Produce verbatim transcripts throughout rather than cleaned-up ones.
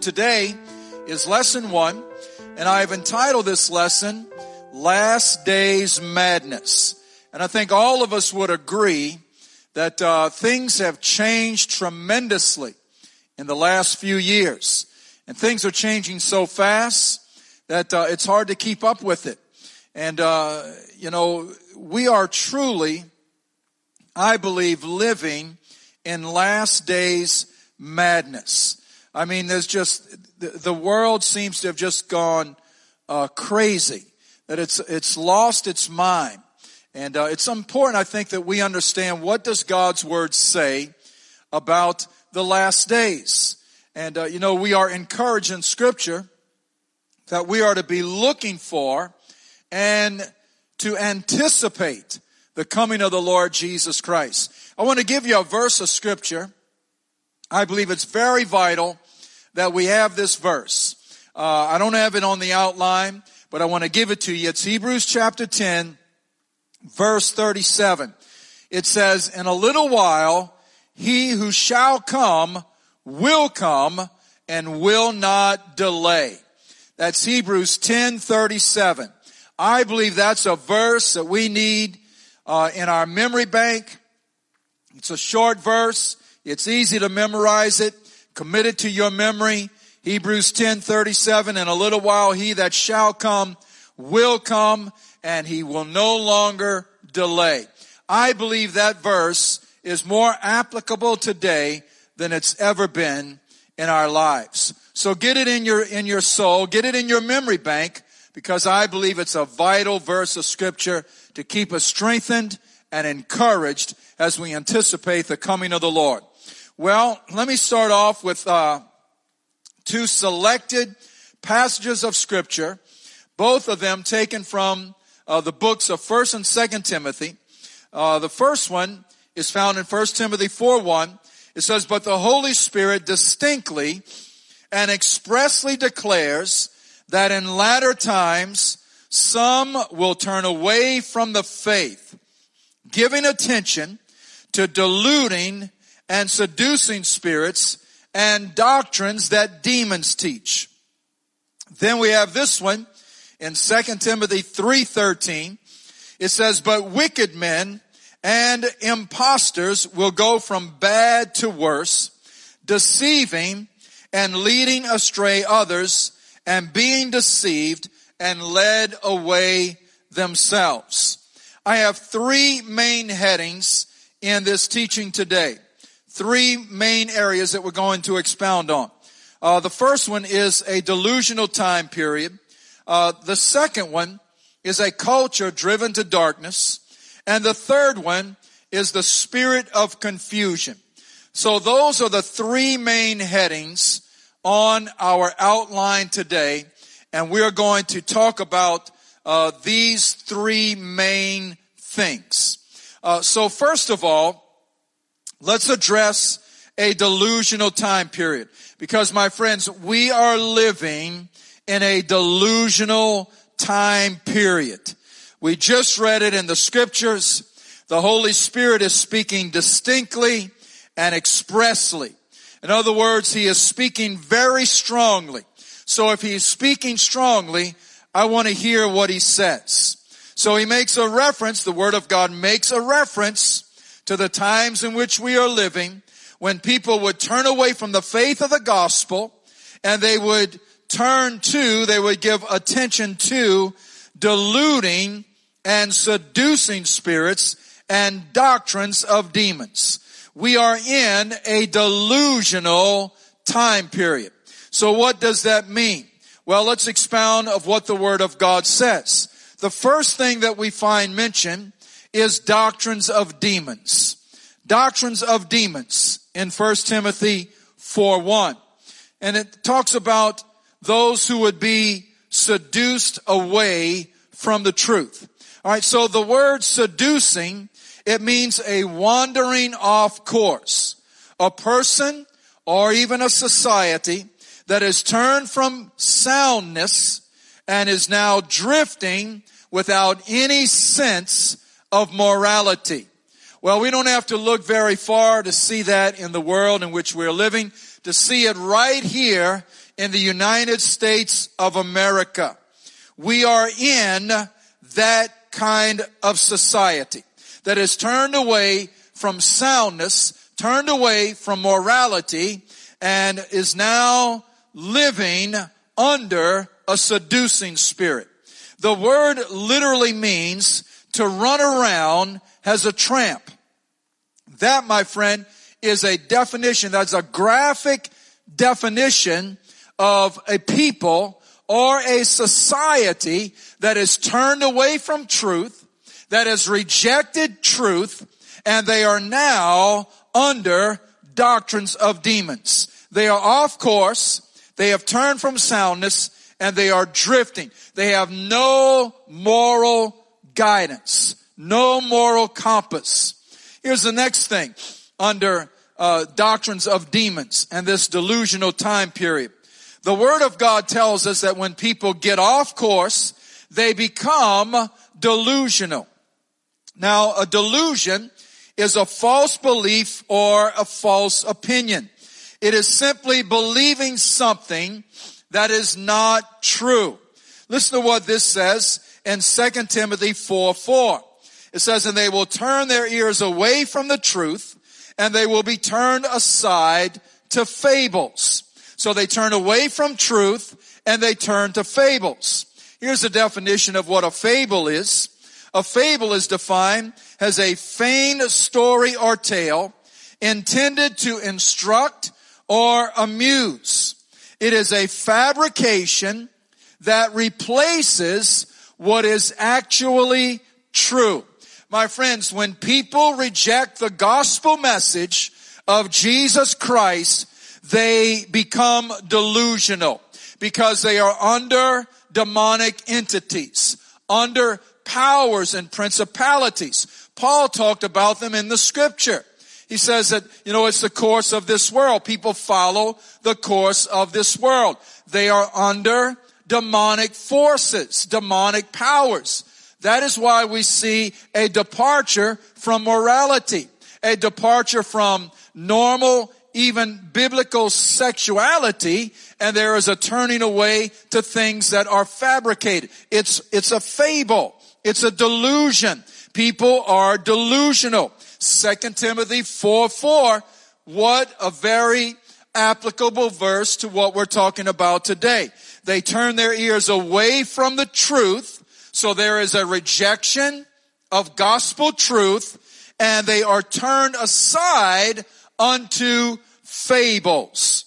today is lesson one, and I have entitled this lesson, Last Days Madness. And I think all of us would agree that uh, things have changed tremendously in the last few years. And things are changing so fast that uh, it's hard to keep up with it. And, uh, you know, we are truly, I believe, living in last days madness. I mean, there's just, the, the world seems to have just gone uh, crazy, that it's it's lost its mind. And uh, it's important, I think, that we understand what does God's Word say about the last days. And, uh, you know, we are encouraged in Scripture that we are to be looking for and to anticipate the coming of the Lord Jesus Christ. I want to give you a verse of Scripture. I believe it's very vital that we have this verse. Uh, I don't have it on the outline, but I want to give it to you. It's Hebrews chapter ten, verse thirty-seven. It says, "In a little while, he who shall come will come and will not delay." That's Hebrews ten thirty-seven. I believe that's a verse that we need uh, in our memory bank. It's a short verse. It's easy to memorize it. Commit it to your memory. Hebrews ten thirty-seven, "In a little while he that shall come will come, and he will no longer delay." I believe that verse is more applicable today than it's ever been in our lives. So get it in your in your soul, get it in your memory bank, because I believe it's a vital verse of Scripture to keep us strengthened and encouraged as we anticipate the coming of the Lord. Well, let me start off with uh, two selected passages of Scripture, both of them taken from uh, the books of First and Second Timothy. Uh, the first one is found in First Timothy four one. It says, "But the Holy Spirit distinctly and expressly declares that in latter times some will turn away from the faith, giving attention to deluding and seducing spirits and doctrines that demons teach." Then we have this one in Second Timothy three thirteen. It says, "But wicked men and impostors will go from bad to worse, deceiving and leading astray others, and being deceived and led away themselves." I have three main headings in this teaching today. Three main areas that we're going to expound on. Uh, the first one is a delusional time period. Uh, the second one is a culture driven to darkness. And the third one is the spirit of confusion. So those are the three main headings on our outline today. And we're going to talk about uh, these three main things. Uh, so first of all, let's address a delusional time period. Because, my friends, we are living in a delusional time period. We just read it in the Scriptures. The Holy Spirit is speaking distinctly and expressly. In other words, He is speaking very strongly. So if He's speaking strongly, I want to hear what He says. So He makes a reference, the Word of God makes a reference to the times in which we are living, when people would turn away from the faith of the gospel, and they would turn to, they would give attention to deluding and seducing spirits and doctrines of demons. We are in a delusional time period. So what does that mean? Well, let's expound of what the Word of God says. The first thing that we find mentioned is doctrines of demons. Doctrines of demons in First Timothy four one. And it talks about those who would be seduced away from the truth. All right, so the word seducing, it means a wandering off course. A person or even a society that has turned from soundness and is now drifting without any sense of morality. Well, we don't have to look very far to see that in the world in which we're living, to see it right here in the United States of America. We are in that kind of society that is turned away from soundness, turned away from morality, and is now living under a seducing spirit. The word literally means to run around as a tramp. That, my friend, is a definition, that's a graphic definition of a people or a society that is turned away from truth, that has rejected truth, and they are now under doctrines of demons. They are off course, they have turned from soundness, and they are drifting. They have no moral guidance, no moral compass. Here's the next thing under uh, doctrines of demons and this delusional time period. The Word of God tells us that when people get off course, they become delusional. Now, a delusion is a false belief or a false opinion. It is simply believing something that is not true. Listen to what this says in Second Timothy four four. It says, and they will turn their ears away from the truth, and they will be turned aside to fables. So they turn away from truth, and they turn to fables. Here's a definition of what a fable is. A fable is defined as a feigned story or tale intended to instruct or amuse. It is a fabrication that replaces what is actually true. My friends, when people reject the gospel message of Jesus Christ, they become delusional because they are under demonic entities, under powers and principalities. Paul talked about them in the scripture. He says that, you know, it's the course of this world. People follow the course of this world. They are under demonic forces, demonic powers. That is why we see a departure from morality, a departure from normal, even biblical sexuality, and there is a turning away to things that are fabricated. It's, it's a fable. It's a delusion. People are delusional. Second Timothy four four, what a very applicable verse to what we're talking about today. They turn their ears away from the truth, so there is a rejection of gospel truth, and they are turned aside unto fables.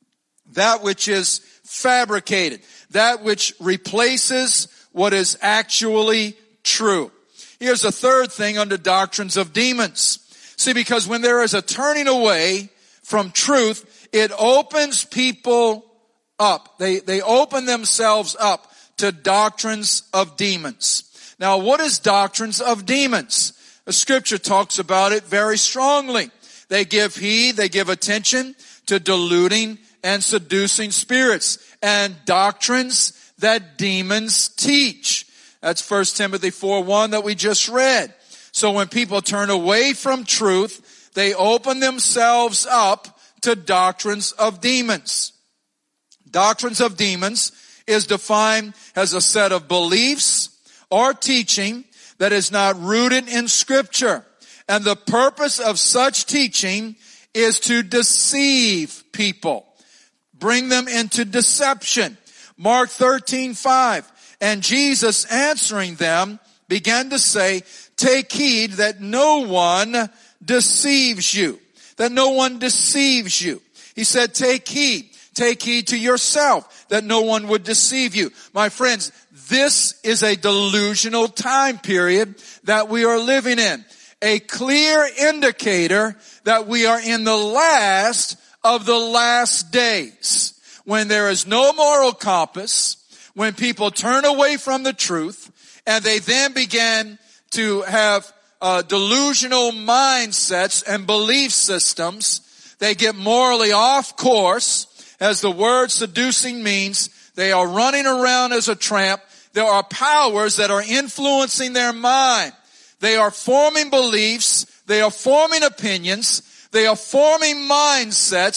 That which is fabricated, that which replaces what is actually true. Here's a third thing under doctrines of demons. See, because when there is a turning away from truth, it opens people up. They, they open themselves up to doctrines of demons. Now, what is doctrines of demons? The scripture talks about it very strongly. They give heed, they give attention to deluding and seducing spirits and doctrines that demons teach. That's First Timothy four one that we just read. So when people turn away from truth, they open themselves up to doctrines of demons. Doctrines of demons is defined as a set of beliefs or teaching that is not rooted in Scripture. And the purpose of such teaching is to deceive people, bring them into deception. Mark thirteen five. And Jesus answering them began to say, take heed that no one deceives you. That no one deceives you. He said, take heed. Take heed to yourself that no one would deceive you. My friends, this is a delusional time period that we are living in. A clear indicator that we are in the last of the last days. When there is no moral compass, when people turn away from the truth, and they then begin to have uh, delusional mindsets and belief systems, they get morally off course. As the word seducing means, they are running around as a tramp. There are powers that are influencing their mind. They are forming beliefs. They are forming opinions. They are forming mindsets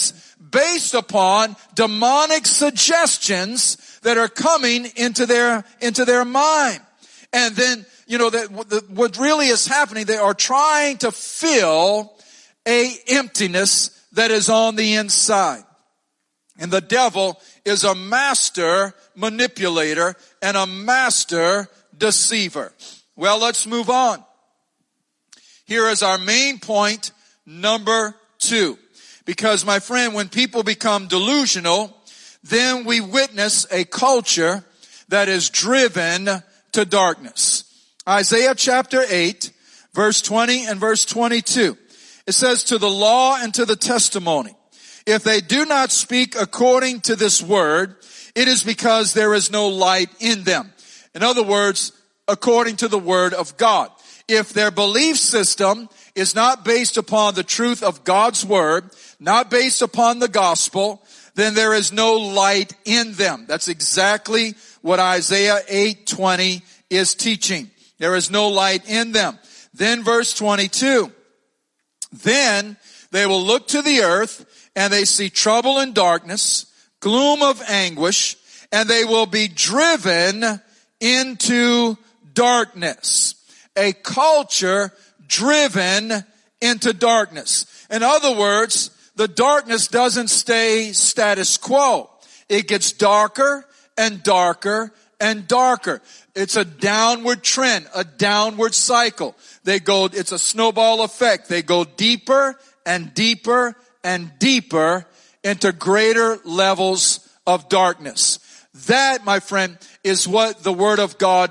based upon demonic suggestions that are coming into their, into their mind. And then, you know, that what really is happening, they are trying to fill a emptiness that is on the inside. And the devil is a master manipulator and a master deceiver. Well, let's move on. Here is our main point, number two. Because, my friend, when people become delusional, then we witness a culture that is driven to darkness. Isaiah chapter eight, verse twenty and verse twenty-two. It says, to the law and to the testimony, if they do not speak according to this word, it is because there is no light in them. In other words, according to the word of God. If their belief system is not based upon the truth of God's word, not based upon the gospel, then there is no light in them. That's exactly what Isaiah eight twenty is teaching. There is no light in them. Then verse twenty-two. Then they will look to the earth, and they see trouble and darkness, gloom of anguish, and they will be driven into darkness. A culture driven into darkness. In other words, the darkness doesn't stay status quo. It gets darker and darker and darker. It's a downward trend, a downward cycle. They go, it's a snowball effect. They go deeper and deeper and deeper into greater levels of darkness. That, my friend, is what the Word of God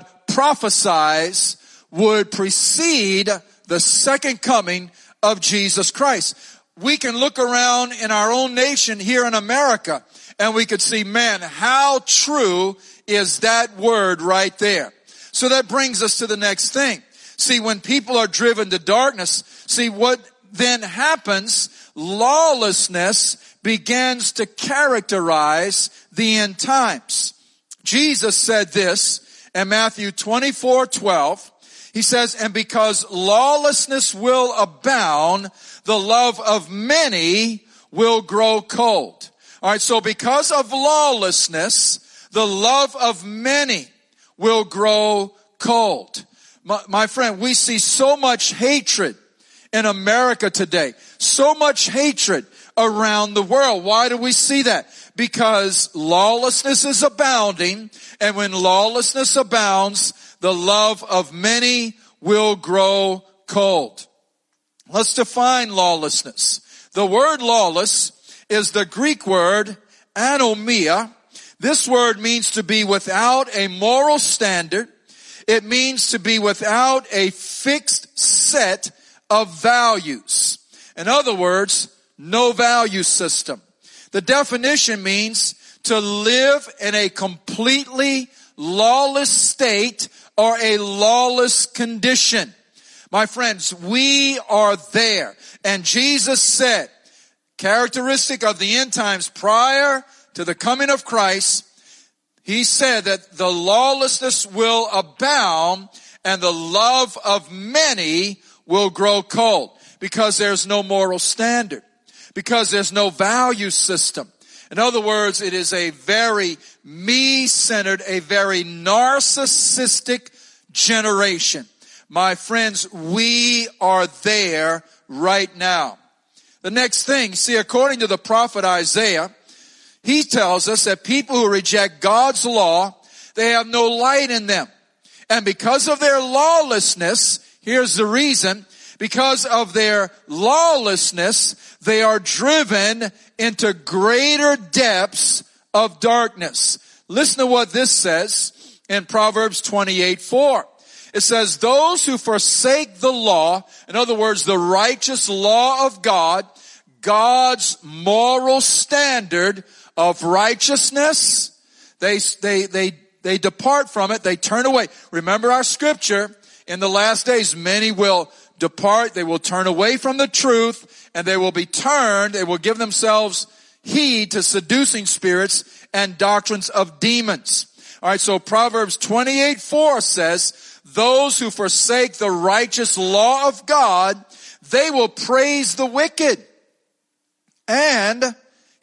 prophesies would precede the second coming of Jesus Christ. We can look around in our own nation here in America, and we could see, man, how true is that word right there. So that brings us to the next thing. See, when people are driven to darkness, see what then happens, lawlessness begins to characterize the end times. Jesus said this in Matthew twenty-four twelve. He says, and because lawlessness will abound, the love of many will grow cold. All right, so because of lawlessness, the love of many will grow cold. My, my friend, we see so much hatred in America today. So much hatred around the world. Why do we see that? Because lawlessness is abounding, and when lawlessness abounds, the love of many will grow cold. Let's define lawlessness. The word lawless is the Greek word anomia. This word means to be without a moral standard. It means to be without a fixed set of values. In other words, no value system. The definition means to live in a completely lawless state or a lawless condition. My friends, we are there. And Jesus said, characteristic of the end times prior to the coming of Christ, he said that the lawlessness will abound and the love of many will grow cold because there's no moral standard, because there's no value system. In other words, it is a very me-centered, a very narcissistic generation. My friends, we are there right now. The next thing, see, according to the prophet Isaiah, he tells us that people who reject God's law, they have no light in them. And because of their lawlessness, here's the reason, because of their lawlessness, they are driven into greater depths of darkness. Listen to what this says in Proverbs twenty-eight four. It says, those who forsake the law, in other words, the righteous law of God, God's moral standard of righteousness, they, they, they, they depart from it, they turn away. Remember our scripture, in the last days, many will depart, they will turn away from the truth, and they will be turned, they will give themselves heed to seducing spirits and doctrines of demons. Alright, so Proverbs twenty-eight four says, those who forsake the righteous law of God, they will praise the wicked. And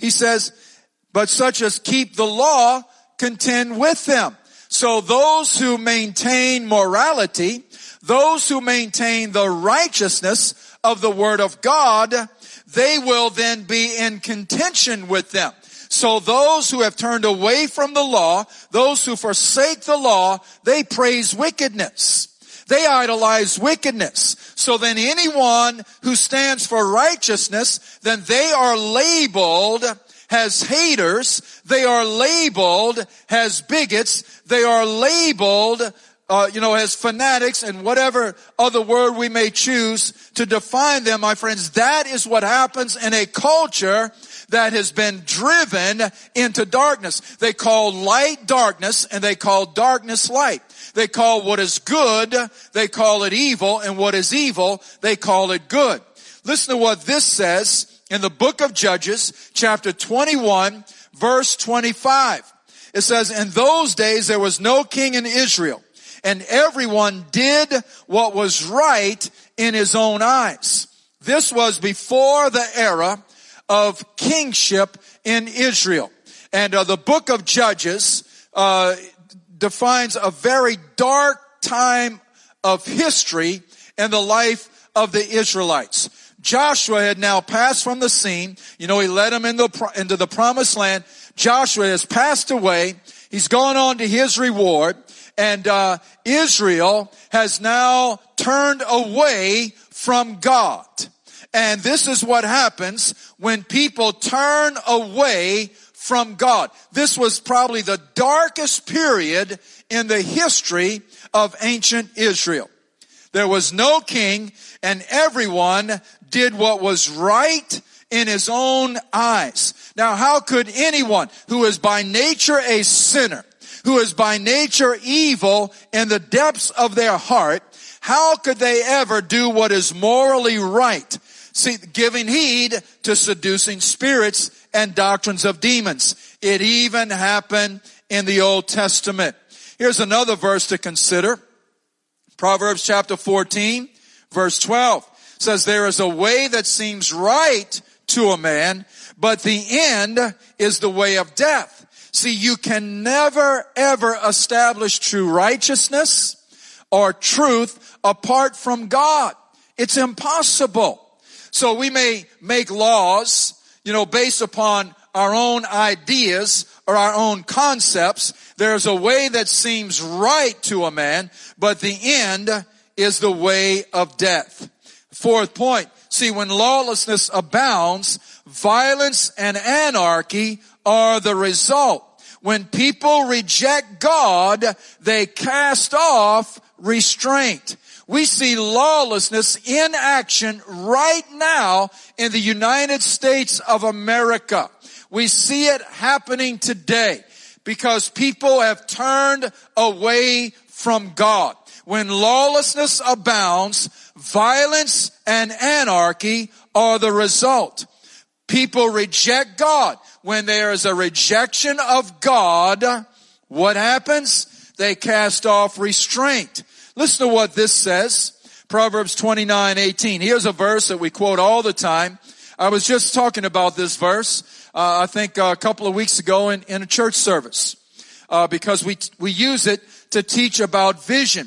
he says, but such as keep the law contend with them. So those who maintain morality, those who maintain the righteousness of the word of God, they will then be in contention with them. So those who have turned away from the law, those who forsake the law, they praise wickedness. They idolize wickedness. So then anyone who stands for righteousness, then they are labeled as haters. They are labeled as bigots. They are labeled, uh, you know, as fanatics and whatever other word we may choose to define them, my friends. That is what happens in a culture that has been driven into darkness. They call light darkness and they call darkness light. They call what is good, they call it evil, and what is evil, they call it good. Listen to what this says in the book of Judges, chapter twenty-one, verse twenty-five. It says, in those days there was no king in Israel, and everyone did what was right in his own eyes. This was before the era of kingship in Israel. And uh, the book of Judges uh defines a very dark time of history in the life of the Israelites. Joshua had now passed from the scene. You know, he led them into, into the promised land. Joshua has passed away. He's gone on to his reward. And uh Israel has now turned away from God. And this is what happens when people turn away from God. This was probably the darkest period in the history of ancient Israel. There was no king, and everyone did what was right in his own eyes. Now, how could anyone who is by nature a sinner, who is by nature evil in the depths of their heart, how could they ever do what is morally right? See, giving heed to seducing spirits and doctrines of demons. It even happened in the Old Testament. Here's another verse to consider. Proverbs chapter fourteen, verse twelve says, there is a way that seems right to a man, but the end is the way of death. See, you can never ever establish true righteousness or truth apart from God. It's impossible. So we may make laws, you know, based upon our own ideas or our own concepts. There's a way that seems right to a man, but the end is the way of death. Fourth point. See, when lawlessness abounds, violence and anarchy are the result. When people reject God, they cast off restraint. We see lawlessness in action right now in the United States of America. We see it happening today because people have turned away from God. When lawlessness abounds, violence and anarchy are the result. People reject God. When there is a rejection of God, what happens? They cast off restraint. Listen to what this says. Proverbs twenty-nine eighteen. Here's a verse that we quote all the time. I was just talking about this verse, uh, I think uh, a couple of weeks ago in, in a church service, uh, because we, we use it to teach about vision.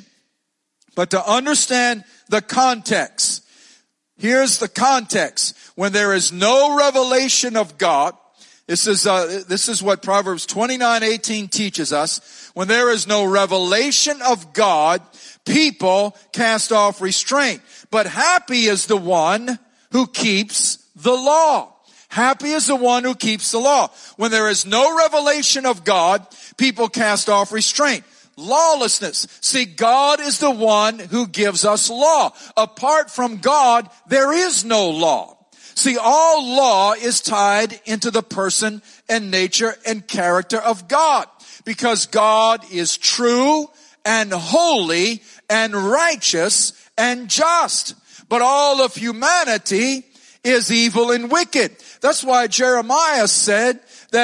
But to understand the context, here's the context. When there is no revelation of God, this is, uh, this is what Proverbs twenty-nine eighteen teaches us. When there is no revelation of God, people cast off restraint. But happy is the one who keeps the law. Happy is the one who keeps the law. When there is no revelation of God, people cast off restraint. Lawlessness. See, God is the one who gives us law. Apart from God, there is no law. See, all law is tied into the person and nature and character of God. Because God is true and holy and righteous and just. But all of humanity is evil and wicked. That's why Jeremiah said that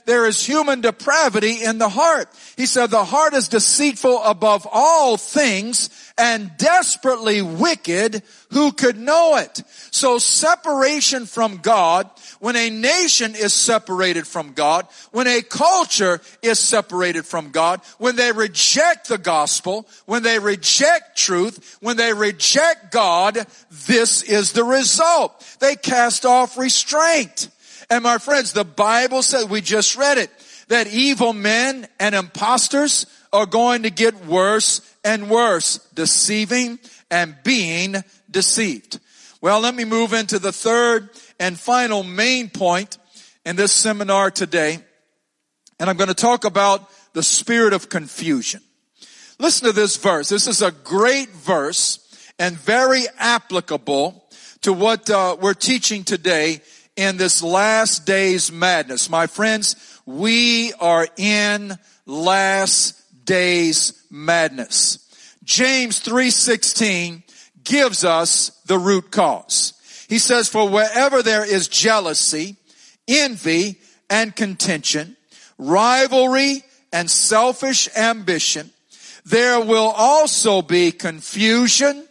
there is human depravity in the heart. He said the heart is deceitful above all things and desperately wicked. Who could know it? So separation from God, when a nation is separated from God, when a culture is separated from God, when they reject the gospel, when they reject truth, when they reject God, this is the result. They cast off restraint. And my friends, the Bible says, we just read it, that evil men and imposters are going to get worse and worse, deceiving and being deceived. Well, let me move into the third and final main point in this seminar today. And I'm going to talk about the spirit of confusion. Listen to this verse. This is a great verse and very applicable to what uh, we're teaching today in this last days madness. My friends, we are in last days madness. James three sixteen gives us the root cause. He says, for wherever there is jealousy, envy, and contention, rivalry, and selfish ambition, there will also be confusion,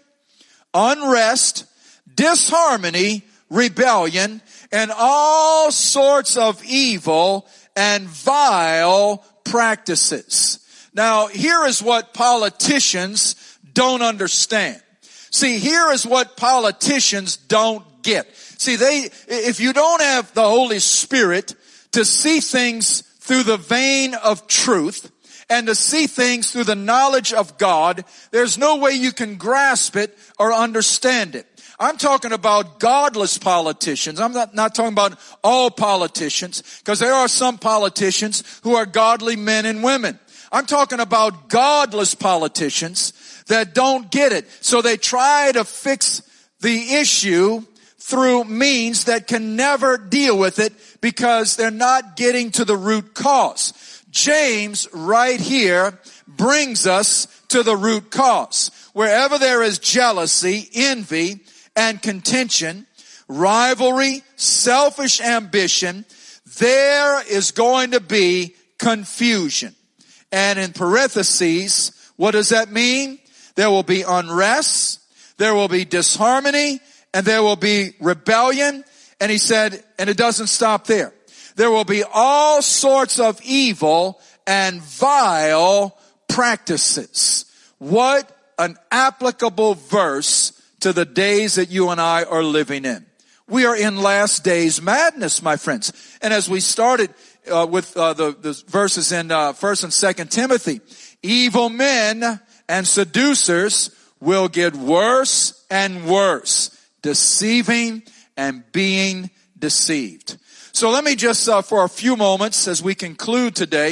unrest, disharmony, rebellion, and all sorts of evil and vile practices. Now, here is what politicians don't understand. See, here is what politicians don't get. See, they, if you don't have the Holy Spirit to see things through the vein of truth and to see things through the knowledge of God, there's no way you can grasp it or understand it. I'm talking about godless politicians. I'm not, not talking about all politicians, because there are some politicians who are godly men and women. I'm talking about godless politicians that don't get it. So they try to fix the issue through means that can never deal with it because they're not getting to the root cause. James right here brings us to the root cause. Wherever there is jealousy, envy, and contention, rivalry, selfish ambition, there is going to be confusion. And in parentheses, what does that mean? There will be unrest, there will be disharmony, and there will be rebellion. And he said, and it doesn't stop there. There will be all sorts of evil and vile practices. What an applicable verse to the days that you and I are living in. We are in last days madness, my friends. And as we started uh, with uh, the, the verses in uh, First and Second Timothy, evil men and seducers will get worse and worse, deceiving and being deceived. So let me just, uh, for a few moments as we conclude today,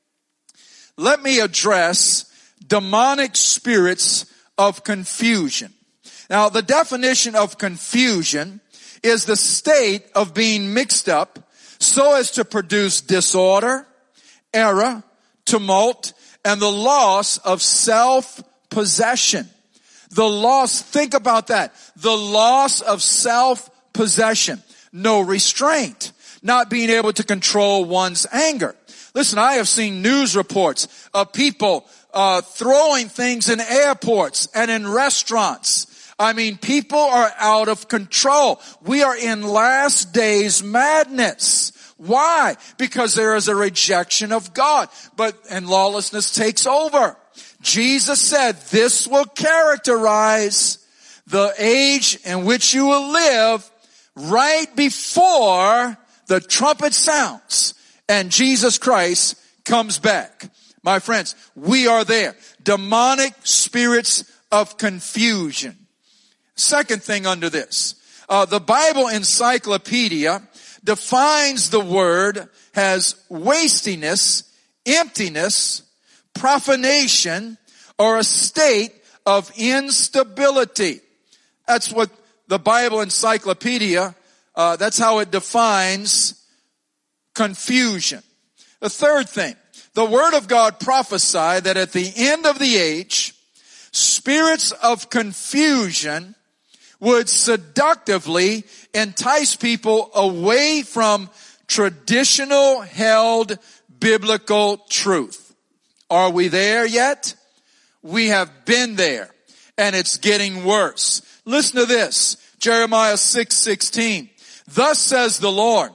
let me address demonic spirits of confusion. Now, the definition of confusion is the state of being mixed up so as to produce disorder, error, tumult, and the loss of self-possession. The loss, think about that. The loss of self-possession. No restraint. Not being able to control one's anger. Listen, I have seen news reports of people uh throwing things in airports and in restaurants. I mean, people are out of control. We are in last days madness. Why? Because there is a rejection of God, but and lawlessness takes over. Jesus said this will characterize the age in which you will live right before the trumpet sounds and Jesus Christ comes back. My friends, we are there. Demonic spirits of confusion. Second thing under this, uh, the Bible Encyclopedia defines the word as wastiness, emptiness, profanation, or a state of instability. That's what the Bible Encyclopedia, uh, that's how it defines confusion. The third thing, the Word of God prophesied that at the end of the age, spirits of confusion would seductively entice people away from traditional held biblical truth. Are we there yet? We have been there, and it's getting worse. Listen to this, Jeremiah six sixteen. Thus says the Lord,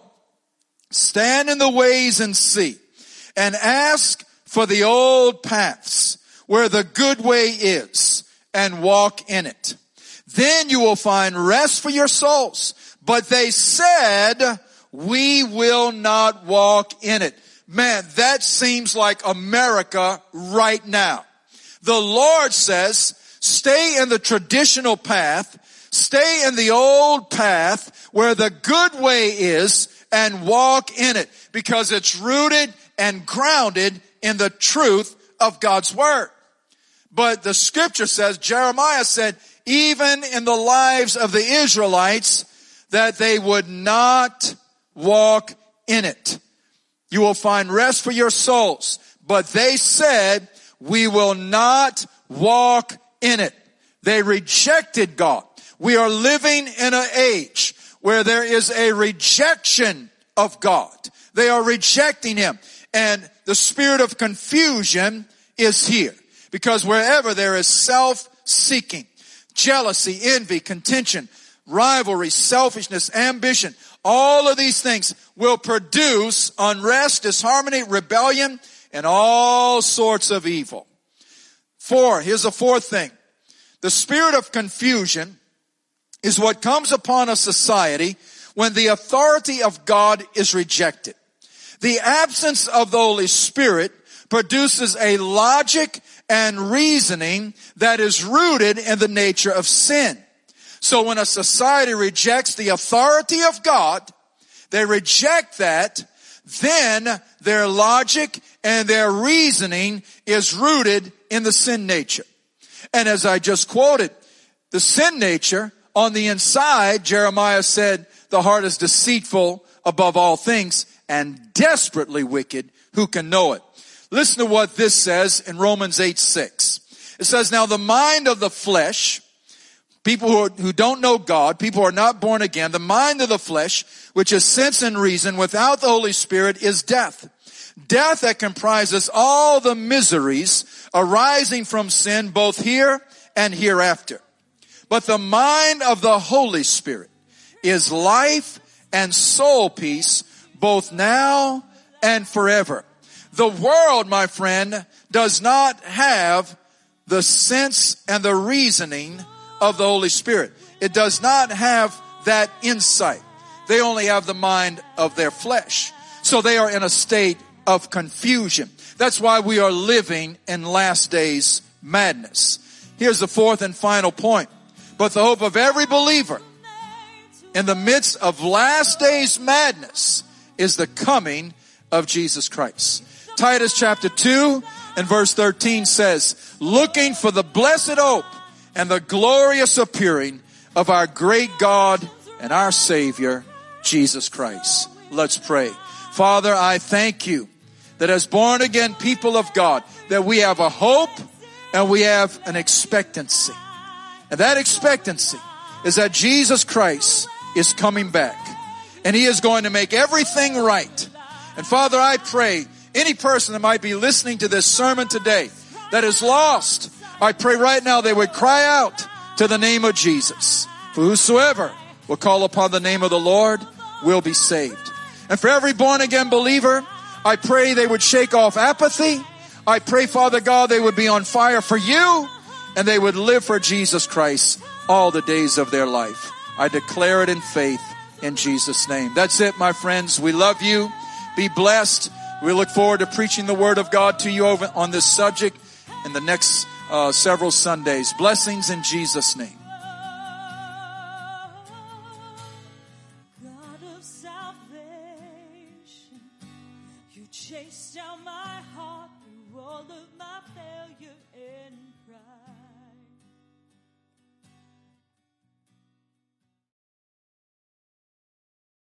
stand in the ways and see, and ask for the old paths where the good way is, and walk in it. Then you will find rest for your souls. But they said, we will not walk in it. Man, that seems like America right now. The Lord says, stay in the traditional path, stay in the old path where the good way is, and walk in it, because it's rooted and grounded in the truth of God's word. But the scripture says, Jeremiah said, even in the lives of the Israelites, that they would not walk in it. You will find rest for your souls. But they said, we will not walk in it. They rejected God. We are living in an age where there is a rejection of God. They are rejecting Him. And the spirit of confusion is here. Because wherever there is self-seeking, jealousy, envy, contention, rivalry, selfishness, ambition, all of these things will produce unrest, disharmony, rebellion, and all sorts of evil. Four, here's a fourth thing. The spirit of confusion is what comes upon a society when the authority of God is rejected. The absence of the Holy Spirit produces a logic and reasoning that is rooted in the nature of sin. So when a society rejects the authority of God, they reject that, then their logic and their reasoning is rooted in the sin nature. And as I just quoted, the sin nature on the inside, Jeremiah said, the heart is deceitful above all things and desperately wicked. Who can know it? Listen to what this says in Romans eight six. It says, now the mind of the flesh, people who, are, who don't know God, people who are not born again, the mind of the flesh, which is sense and reason, without the Holy Spirit, is death. Death that comprises all the miseries arising from sin, both here and hereafter. But the mind of the Holy Spirit is life and soul peace, both now and forever. The world, my friend, does not have the sense and the reasoning of the Holy Spirit. It does not have that insight. They only have the mind of their flesh. So they are in a state of confusion. That's why we are living in last days madness. Here's the fourth and final point. But the hope of every believer in the midst of last days madness is the coming of Jesus Christ. Titus chapter two and verse thirteen says, looking for the blessed hope and the glorious appearing of our great God and our Savior, Jesus Christ. Let's pray. Father, I thank you that as born again people of God, that we have a hope and we have an expectancy. And that expectancy is that Jesus Christ is coming back. And He is going to make everything right. And Father, I pray any person that might be listening to this sermon today that is lost, I pray right now they would cry out to the name of Jesus. For whosoever will call upon the name of the Lord will be saved. And for every born again believer, I pray they would shake off apathy. I pray, Father God, they would be on fire for you and they would live for Jesus Christ all the days of their life. I declare it in faith in Jesus' name. That's it, my friends. We love you. Be blessed. We look forward to preaching the Word of God to you over on this subject in the next uh, several Sundays. Blessings in Jesus' name. God of salvation, you chased down my heart through all of my faith.